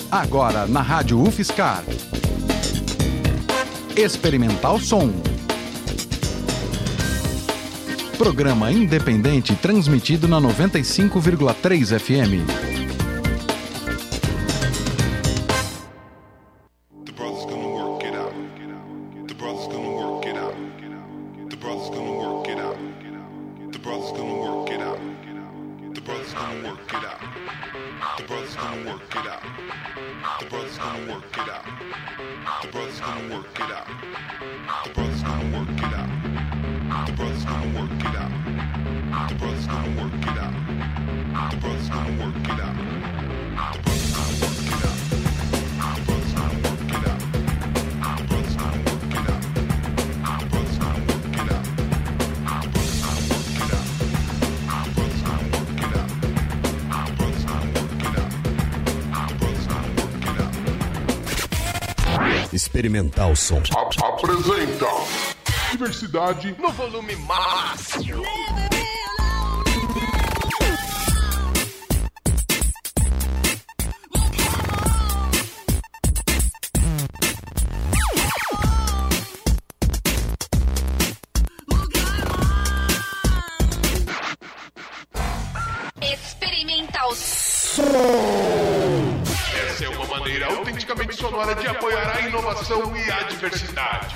Agora na Rádio UFSCar. Experimental Som. Programa independente transmitido na 95,3 FM. Experimental Som apresenta diversidade no volume máximo. Experimental Som. Essa é uma maneira autenticamente sonora de apoiar a inovação e a diversidade.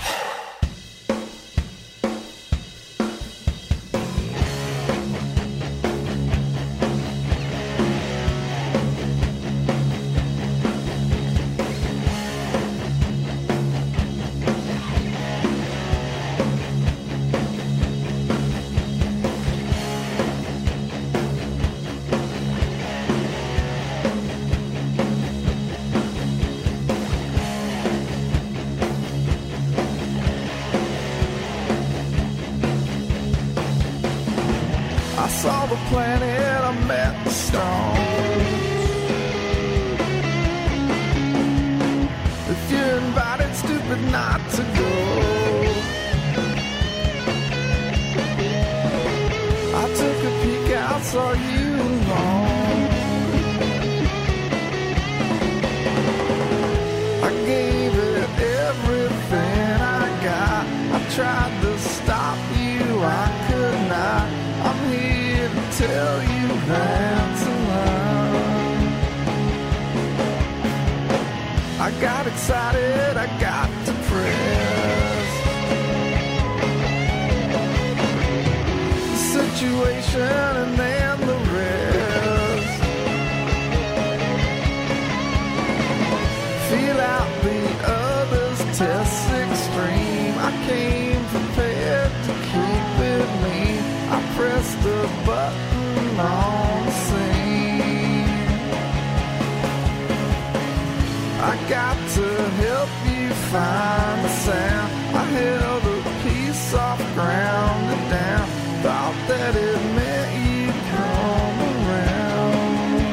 Saw the planet, I met the stone. If you're invited, stupid not to go. I took a peek out, saw you alone. I gave it everything I got. I tried to stop you, I could not. I'm here to tell you that's a lie. I got excited, I got depressed. The situation and then the rest. Feel out the other's tests extreme. I came prepared to keep it mean. I pressed the button on the scene. I got to help you find the sound. I held a piece off ground and down. Thought that it meant you'd come around.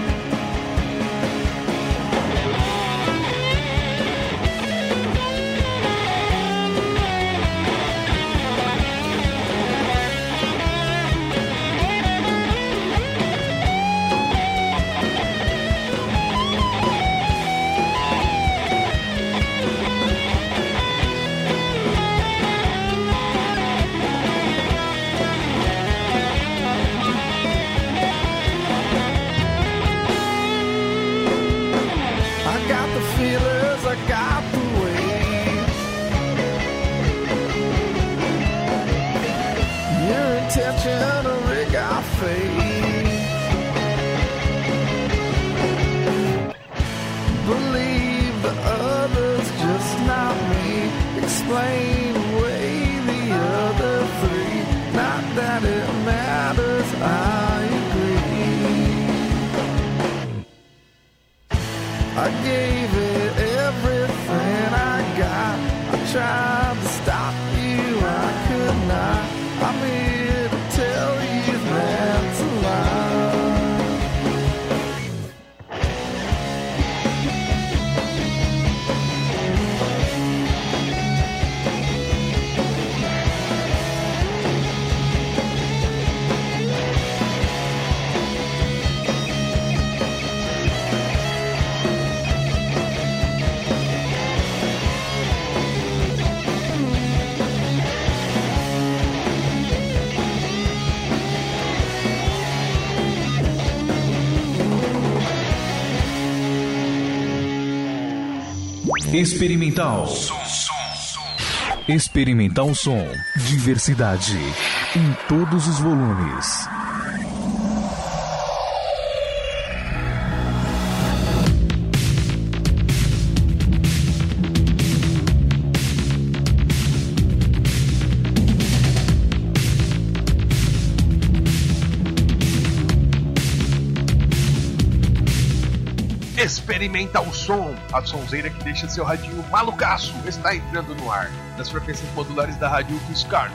Feelers, I got the weight. Your intention to rig our fate. Believe the others, just not me. Explain away the other three. Not that it matters, I agree. I gave it everything I got. I tried to stop you, I could not. I'm here to tell you that's a lie. Experimental. Experimental Som. Diversidade em todos os volumes. Experimenta o som, a sonzeira que deixa seu radinho malucaço está entrando no ar. Nas frequências modulares da Rádio UFSCar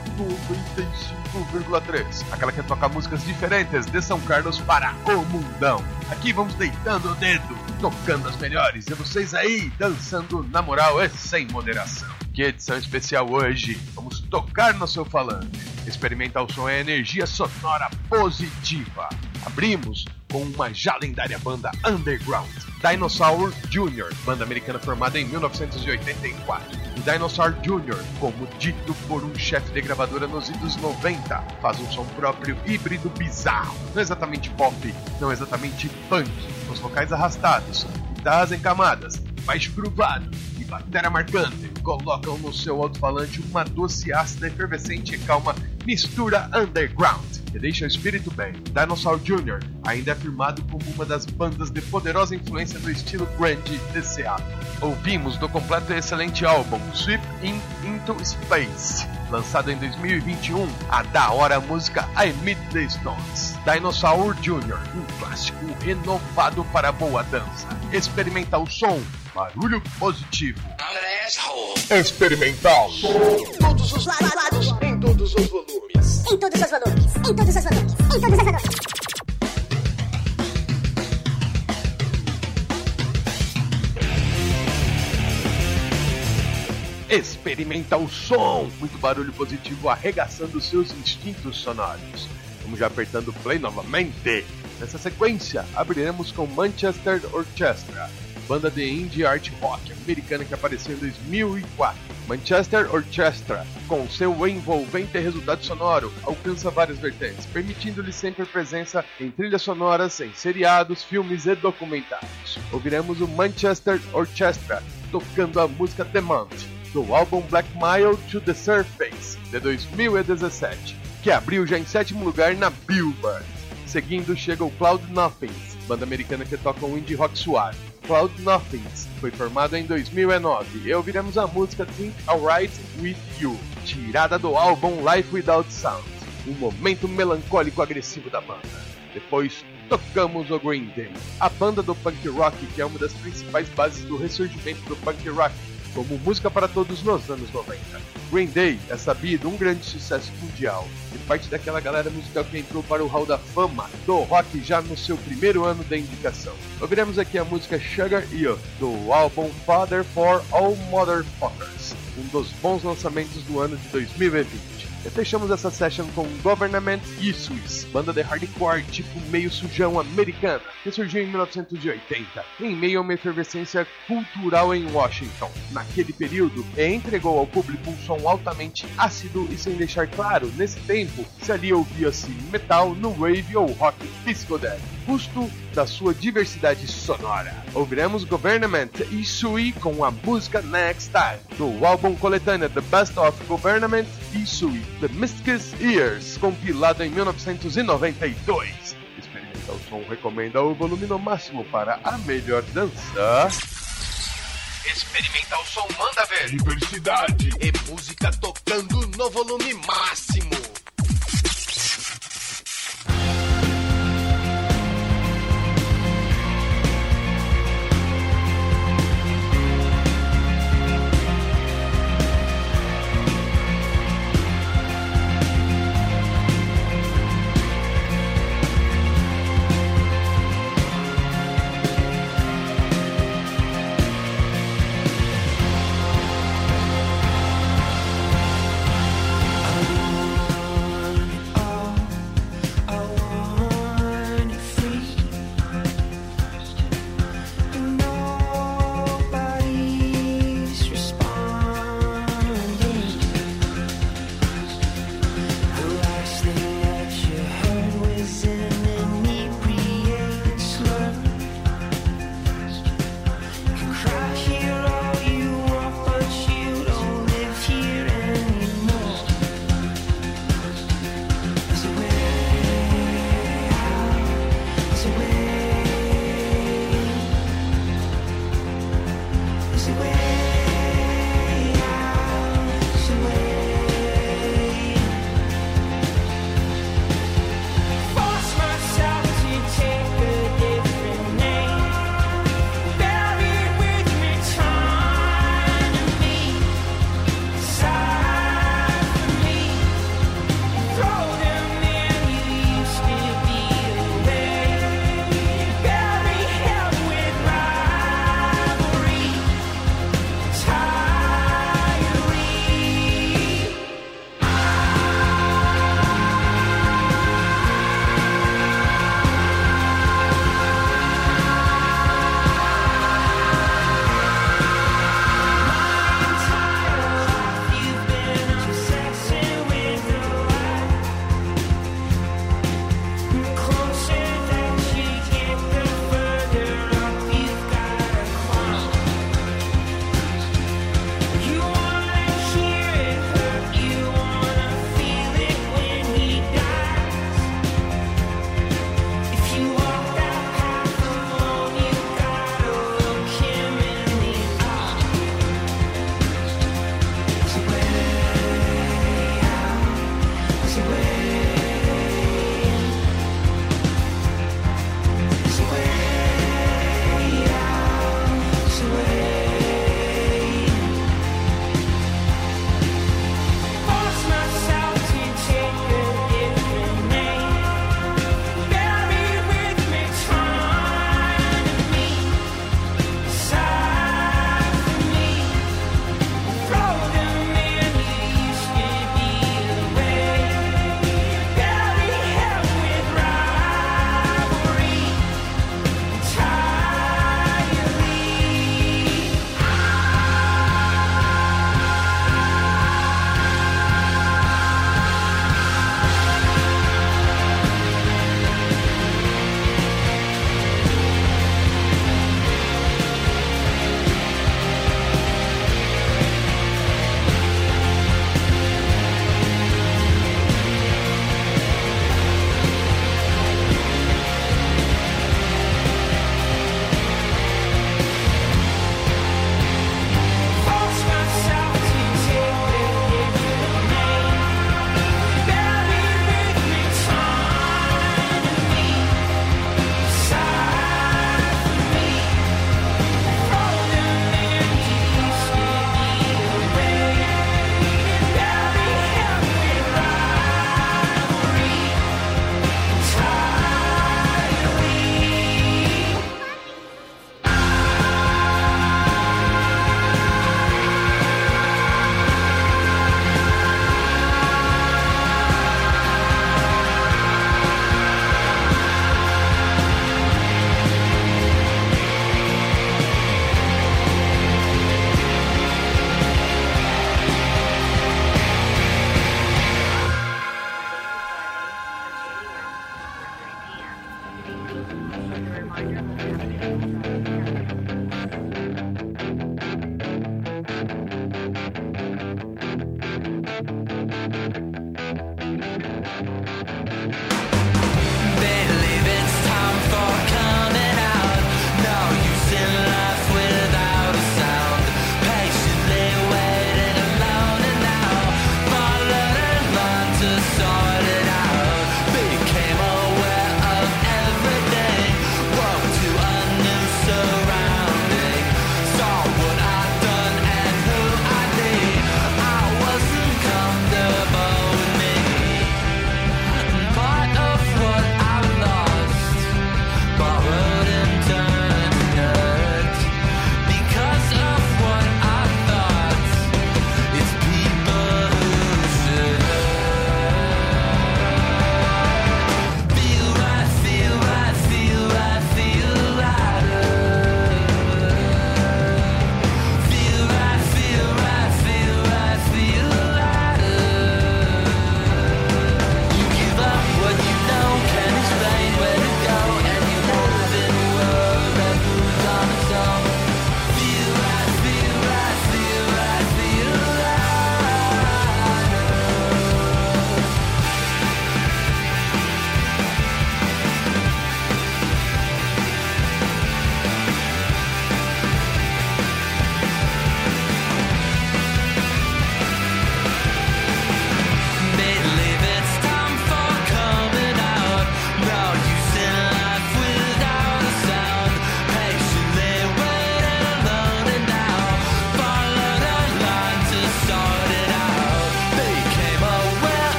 95,3. Aquela que toca músicas diferentes de São Carlos para o mundão. Aqui vamos deitando o dedo, tocando as melhores e vocês aí dançando na moral e sem moderação. Que edição especial hoje, vamos tocar no seu falante. Experimentar o som é energia sonora positiva. Abrimos com uma já lendária banda underground, Dinosaur Jr., banda americana formada em 1984. E Dinosaur Jr., como dito por um chefe de gravadora nos anos 90, faz um som próprio híbrido bizarro. Não exatamente pop, não exatamente punk, os vocais arrastados, guitarras em camadas, baixo gruvado e bateria marcante colocam no seu alto-falante uma doce, ácida, efervescente e calma mistura underground que deixa o espírito bem. Dinosaur Jr. ainda é afirmado como uma das bandas de poderosa influência do estilo grunge de Seattle. Ouvimos do completo e excelente álbum Sweep Into Space, lançado em 2021, a da hora música I Meet the Stones. Dinosaur Jr., um clássico renovado para boa dança. Experimentar o som, barulho positivo. Experimental. Todos os lados, em todos os volumes. Em todos os volumes. Em todos os volumes. Em todos os volumes. Experimenta o som. Muito barulho positivo arregaçando seus instintos sonoros. Vamos já apertando play novamente. Nessa sequência, abriremos com Manchester Orchestra, banda de indie art rock americana que apareceu em 2004. Manchester Orchestra, com seu envolvente resultado sonoro, alcança várias vertentes, permitindo-lhe sempre presença em trilhas sonoras, em seriados, filmes e documentários. Ouviremos o Manchester Orchestra tocando a música The Month, do álbum Black Mile to the Surface, de 2017, que abriu já em 7º lugar na Billboard. Seguindo chega o Cloud Nothings, banda americana que toca um indie rock suave. Cloud Nothings foi formado em 2009 e ouviremos a música Think Alright With You, tirada do álbum Life Without Sound, um momento melancólico agressivo da banda. Depois tocamos o Green Day, a banda do punk rock que é uma das principais bases do ressurgimento do punk rock como música para todos nos anos 90. Green Day é sabido um grande sucesso mundial e parte daquela galera musical que entrou para o Hall da Fama do rock já no seu primeiro ano de indicação. Ouviremos aqui a música Sugar You, do álbum Father for All Motherfuckers, um dos bons lançamentos do ano de 2020. E fechamos essa session com Government Issues, banda de hardcore tipo meio sujão americana, que surgiu em 1980, em meio a uma efervescência cultural em Washington. Naquele período, entregou ao público um som altamente ácido e sem deixar claro, nesse tempo, se ali ouvia-se metal, no wave ou rock psicodélico, custo da sua diversidade sonora. Ouviremos Government Issue com a música Next Time, do álbum coletânea The Best of Government Issue, The Mystic's Years, compilado em 1992. Experimentar o som recomenda o volume no máximo para a melhor dança. Experimentar o som manda ver. Diversidade e música tocando no volume máximo.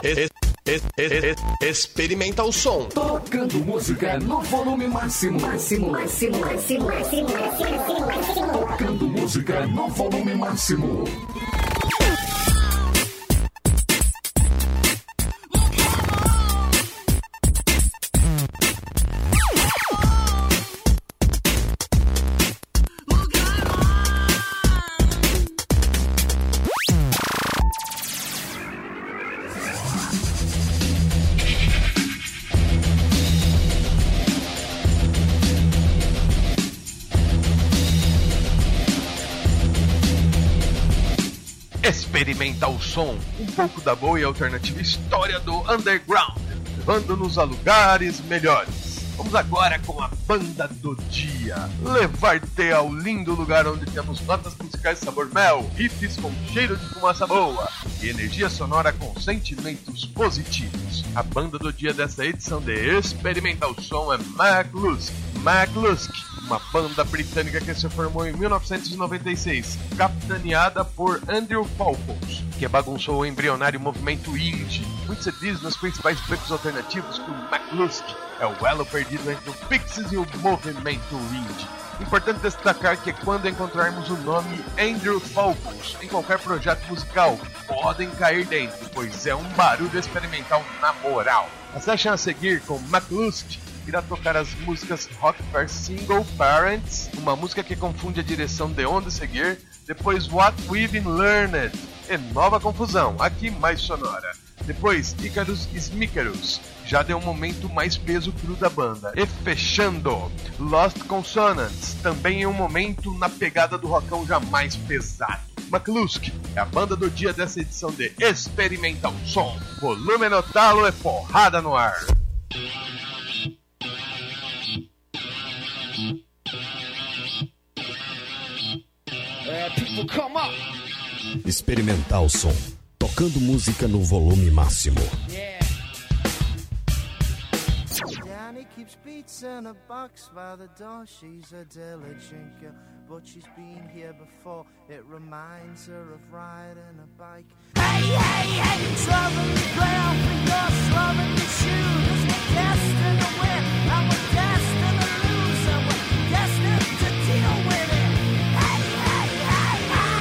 Experimenta o som. Tocando música no volume máximo. Tocando música no volume máximo. Experimenta o som, um pouco da boa e alternativa história do underground, levando-nos a lugares melhores. Vamos agora com a banda do dia. Levar-te ao lindo lugar onde temos notas musicais sabor mel, riffs com cheiro de fumaça boa e energia sonora com sentimentos positivos. A banda do dia dessa edição de Experimenta o Som é McLusk, uma banda britânica que se formou em 1996, capitaneada por Andrew Falcons, que bagunçou o embrionário movimento indie. Muito se diz nos principais becos alternativos que o McLusk é o elo perdido entre o Pixies e o movimento indie. Importante destacar que quando encontrarmos o nome Andrew Falcons em qualquer projeto musical, podem cair dentro, pois é um barulho experimental na moral. A session a seguir com McLusk irá tocar as músicas Rock vs Single Parents, uma música que confunde a direção de onde seguir, depois What We've Learned, e nova confusão, aqui mais sonora. Depois Icarus Smicarus, já deu um momento mais peso cru da banda. E fechando, Lost Consonants, também em um momento na pegada do rockão já mais pesado. McLusk é a banda do dia dessa edição de Experimenta o Som. Volume no talo e porrada no ar. Experimentar o som. Tocando música no volume máximo. Danny keeps beats in a box by the door. She's a diligent girl, but she's been here before. It reminds her of riding a bike. Hey, hey, hey! Slumming the ground for your slumming the shoes. We're destined to win, and we're destined to lose, and we're destined to deal with it. Hey, hey, hey, hey!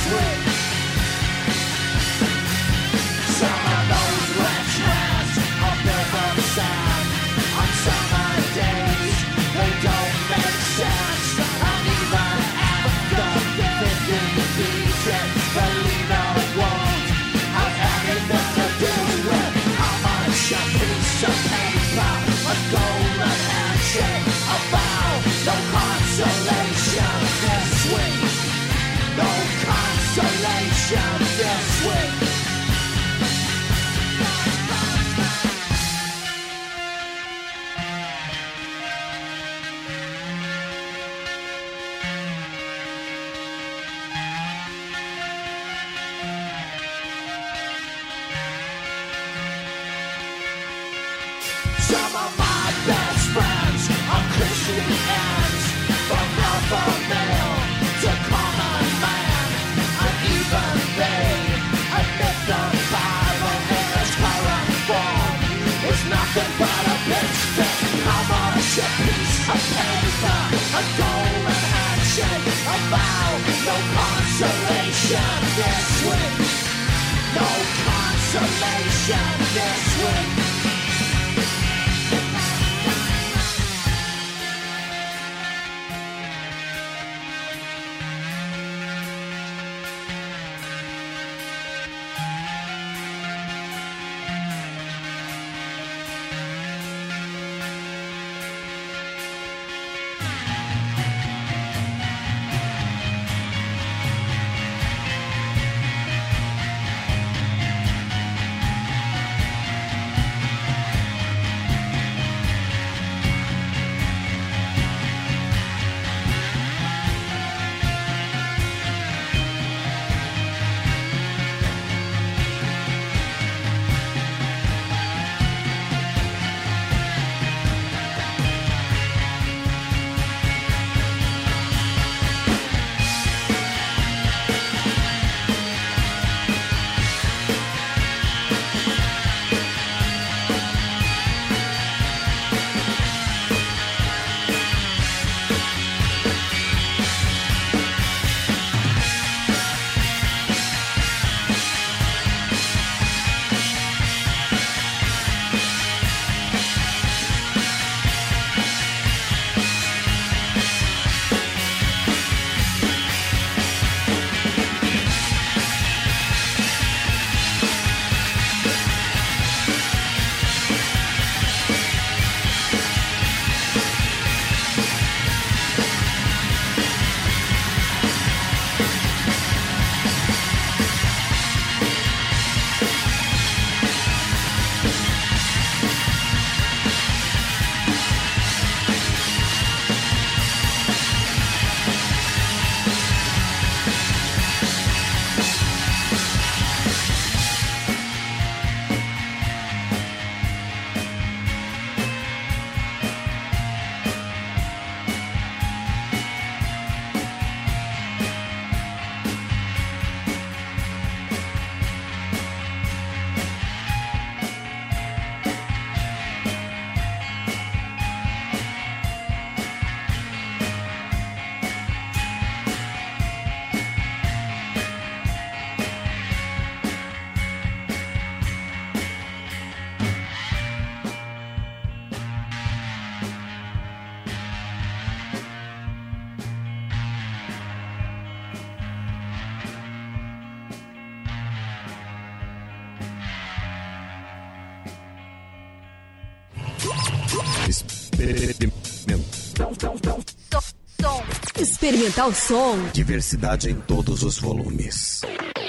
Experimental som. Diversidade em todos os volumes.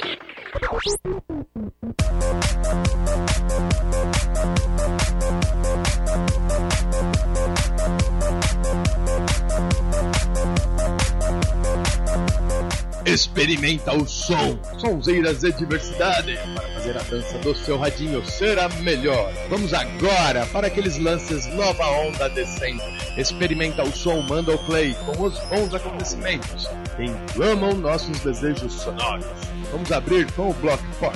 Experimenta o som, sonzeiras e diversidade, para fazer a dança do seu radinho ser a melhor. Vamos agora para aqueles lances nova onda de sempre. Experimenta o som, manda o play com os bons acontecimentos que inflamam nossos desejos sonoros. Vamos abrir com o Blockport.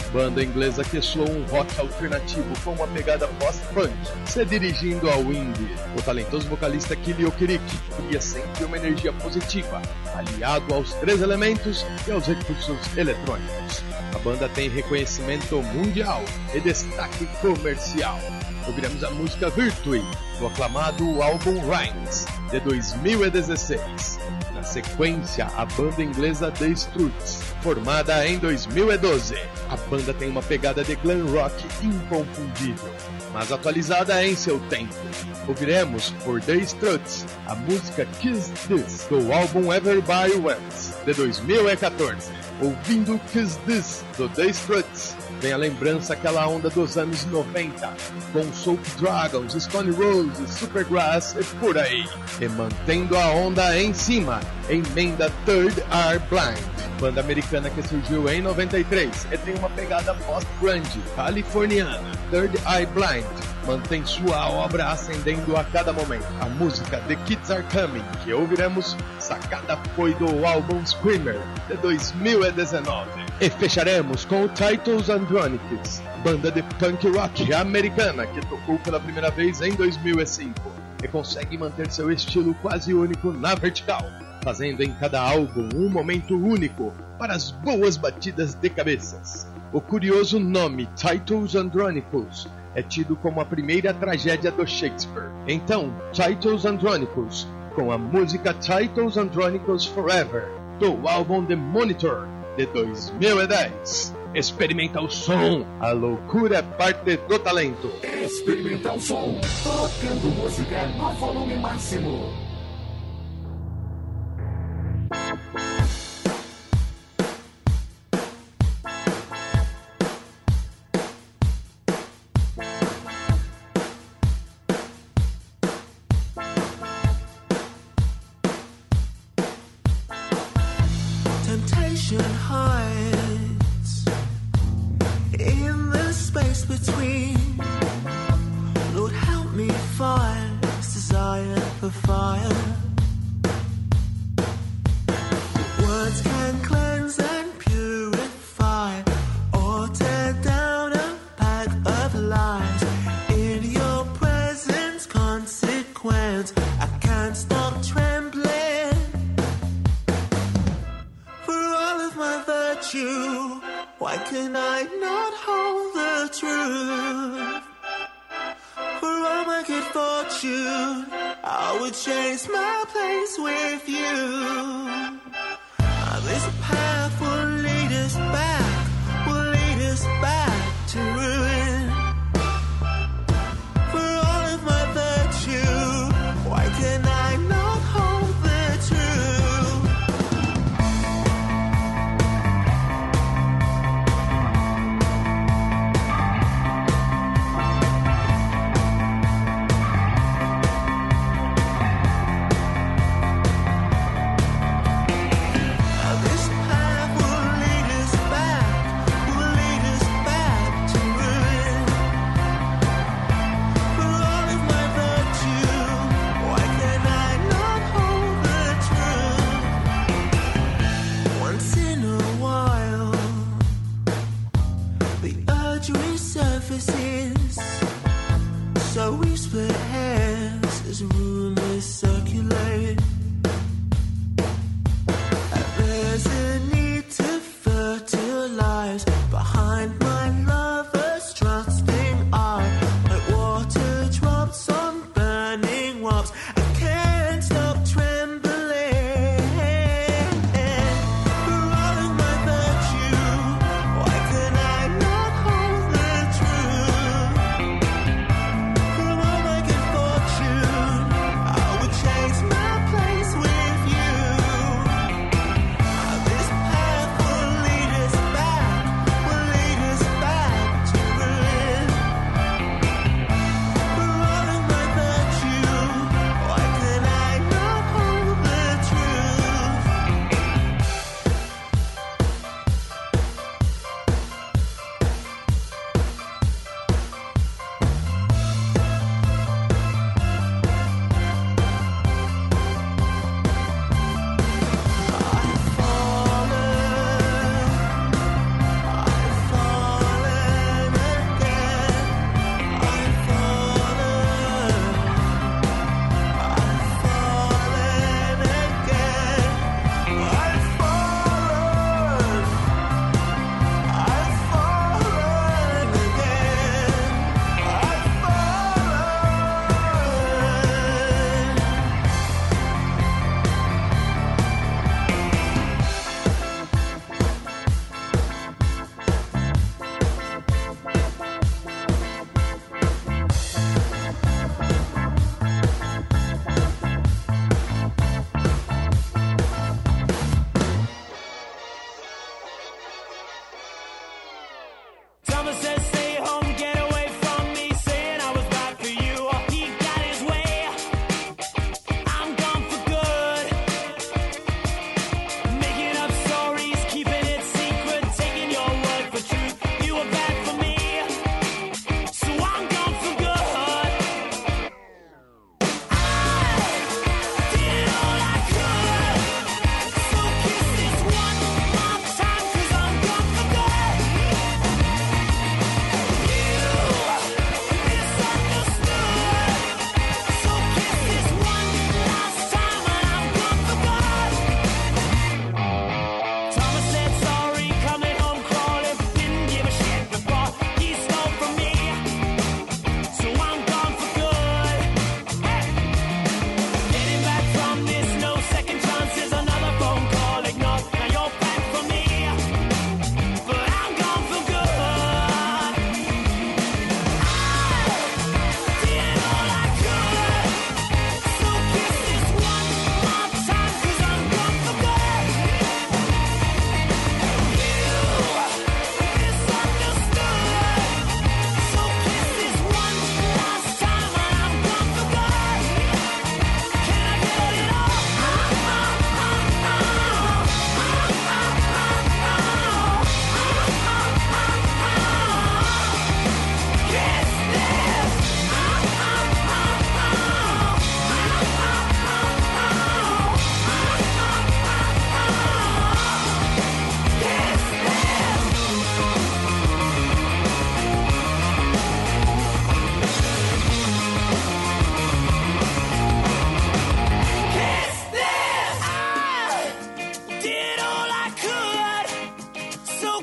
banda inglesa que soa um rock alternativo com uma pegada post-punk, se dirigindo ao indie. O talentoso vocalista Kili Okereke cria sempre uma energia positiva, aliado aos 3 elementos e aos recursos eletrônicos. A banda tem reconhecimento mundial e destaque comercial. Ouviremos a música Virtue, do aclamado álbum Rhymes, de 2016. Na sequência, a banda inglesa The Struts, formada em 2012. A banda tem uma pegada de glam rock inconfundível, mas atualizada em seu tempo. Ouviremos por The Struts a música Kiss This, do álbum Everybody Wants, de 2014. Ouvindo Kiss This, do The Struts, vem a lembrança aquela onda dos anos 90, com Soap Dragons, Stone Roses, Supergrass e por aí. E mantendo a onda em cima, emenda Third Eye Blind, banda americana que surgiu em 93 e tem uma pegada post-grunge californiana. Third Eye Blind mantém sua obra ascendendo a cada momento. A música The Kids Are Coming, que ouviremos, sacada foi do álbum Screamer, de 2019. E fecharemos com o Titles Andronicus, banda de punk rock americana que tocou pela primeira vez em 2005 e consegue manter seu estilo quase único na vertical, fazendo em cada álbum um momento único para as boas batidas de cabeças. O curioso nome Titles Andronicus é tido como a primeira tragédia do Shakespeare. Então, Titles Andronicus, com a música Titles Andronicus Forever, do álbum The Monitor, de 2010. Experimenta o som, a loucura é parte do talento. Experimenta o som, tocando música no volume máximo. Temptation hides in the space between. Lord, help me find this desire for fire. Words can cleanse and purify, or tear down a pack of lies. In your presence, consequence, I can't stop trembling. Why can I not hold the truth? For all my good fortune, I would chase my place with you. This path will lead us back to ruin. For all of my virtue, why can I not hold the truth?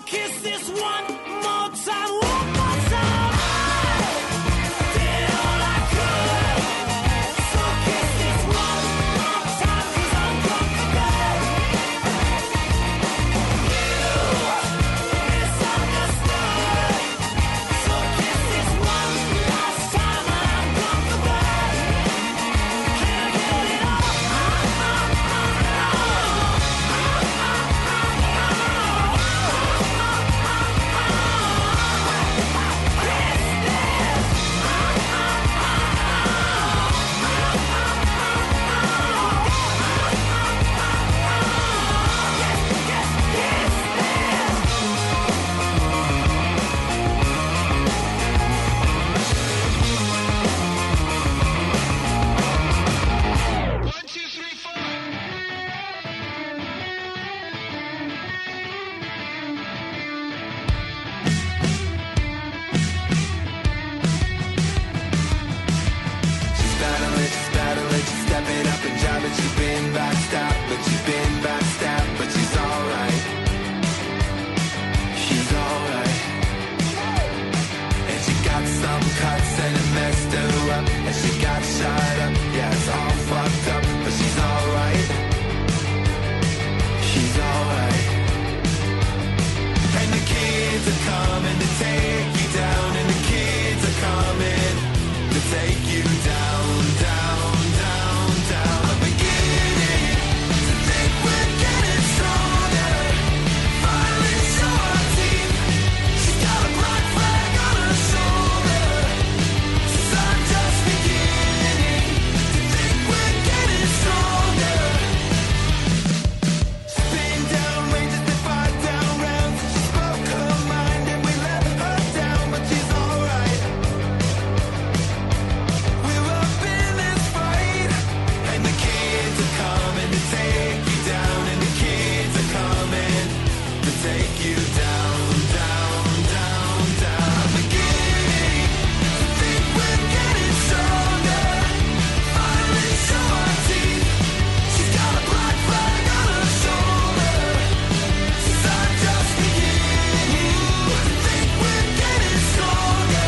kiss this one more time, one more time. I did all I could. So kiss this one more time, 'cause I'm comfortable. You misunderstood. So kiss this one last time, and I'm comfortable. Can't get it off. She's battling, she's stepping up and driving. She's been backstabbed, but she's alright. She's alright. And she got some cuts and it messed her up. And she got shot up, yeah, it's all fucked up. But she's alright. She's alright. And the kids are coming to take you down. And the kids are coming to take you down, down, down, down. I'm beginning to think we're getting stronger. Finally show our teeth. She's got a black flag on her shoulder. So I'm just beginning to think we're getting stronger. Spin down ranges to 5 down rounds. She spoke her mind and we let her down, but she's alright. We're up in this fight, and the kids are coming to take you down, and the kids are coming to take you down, down, down, down. I'm beginning to think we're getting stronger. Finally show our teeth. She's got a black flag on her shoulder. So I'm just beginning to think we're getting stronger.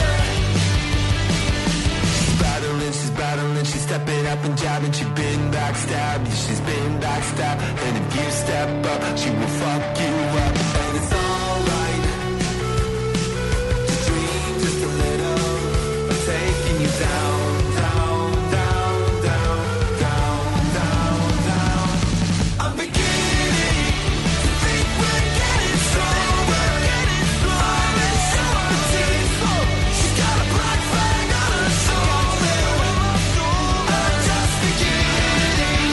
She's battling, she's stepping up and jabbing. She's been backstabbed, yeah, she's been backstabbed. And if you step up, she will fuck you up. And it's alright to dream just a little of taking you down, down, down, down, down, down, down. I'm beginning to think we're getting stronger. Finally show our teeth. She's got a black flag on her shoulder. I'm just beginning.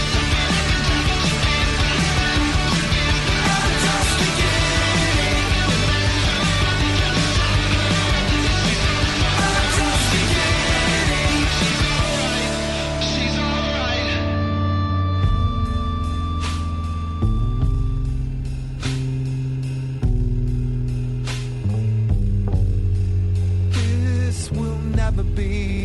I'm just beginning. I'm just beginning. She's alright. This will never be.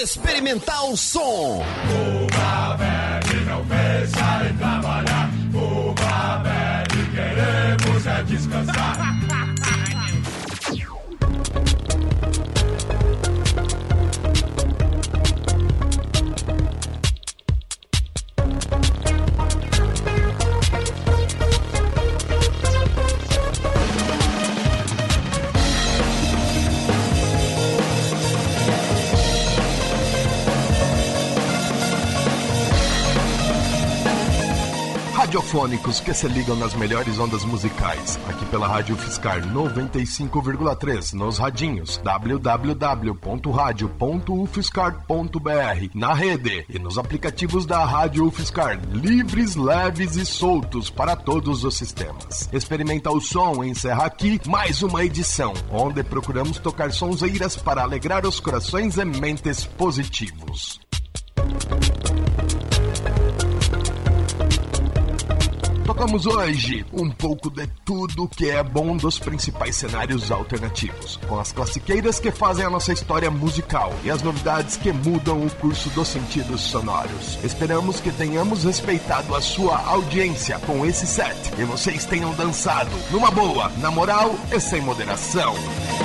Experimental Som. Fuga, velho, não deixa de trabalhar. Fuga, velho, queremos é descansar. Radiofônicos que se ligam nas melhores ondas musicais, aqui pela Rádio UFSCar 95,3, nos radinhos www.radio.ufscar.br, na rede e nos aplicativos da Rádio UFSCar, livres, leves e soltos para todos os sistemas. Experimental Som encerra aqui mais uma edição, onde procuramos tocar sonzeiras para alegrar os corações e mentes positivos. Tocamos hoje um pouco de tudo que é bom dos principais cenários alternativos, com as classiqueiras que fazem a nossa história musical e as novidades que mudam o curso dos sentidos sonoros. Esperamos que tenhamos respeitado a sua audiência com esse set e vocês tenham dançado numa boa, na moral e sem moderação.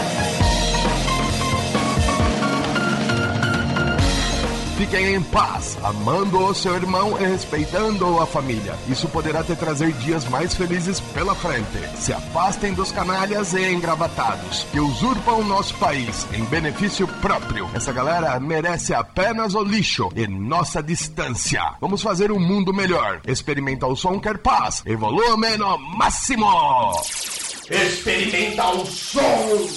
Fiquem em paz, amando o seu irmão e respeitando a família. Isso poderá te trazer dias mais felizes pela frente. Se afastem dos canalhas e engravatados que usurpam o nosso país em benefício próprio. Essa galera merece apenas o lixo e nossa distância. Vamos fazer um mundo melhor. Experimental Som quer paz e volume no máximo. Experimental Som.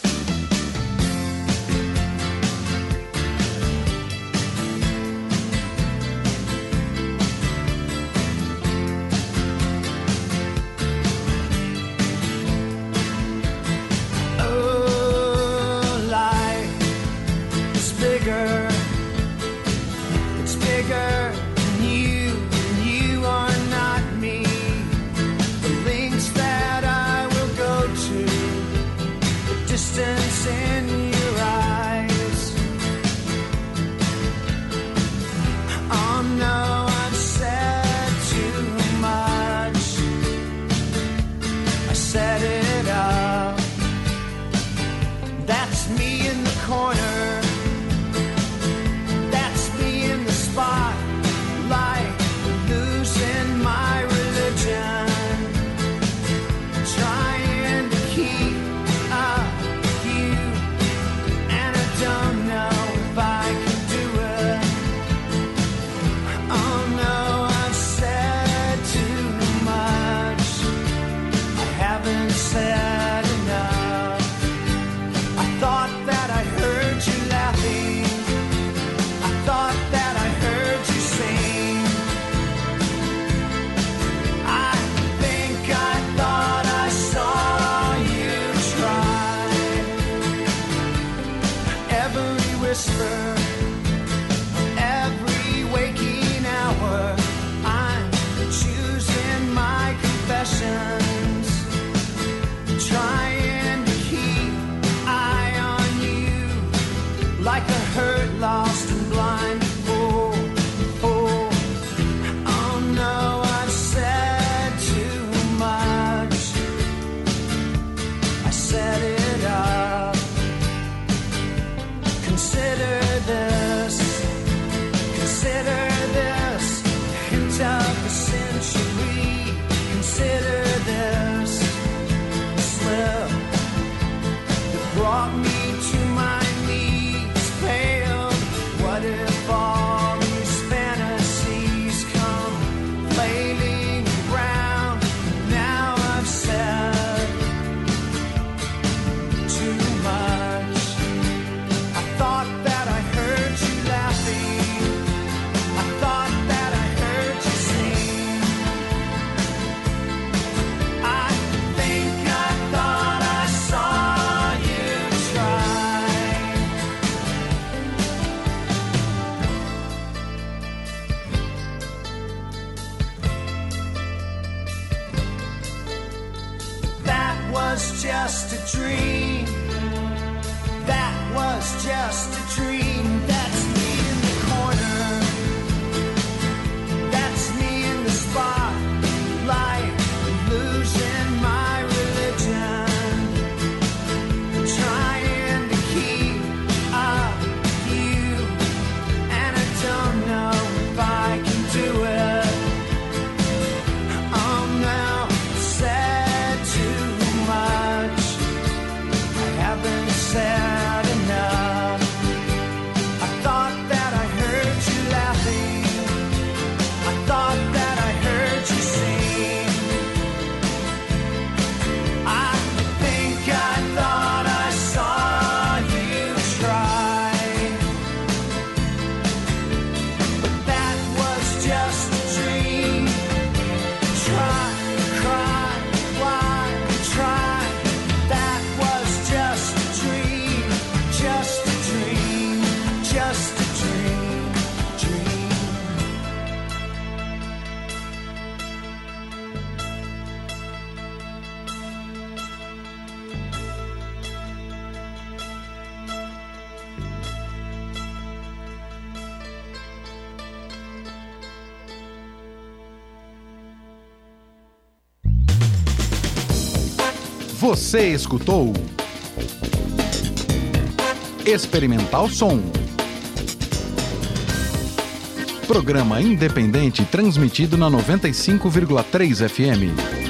Just a dream. That was just a dream. That's Você escutou Experimental Som. Programa independente transmitido na 95,3 FM.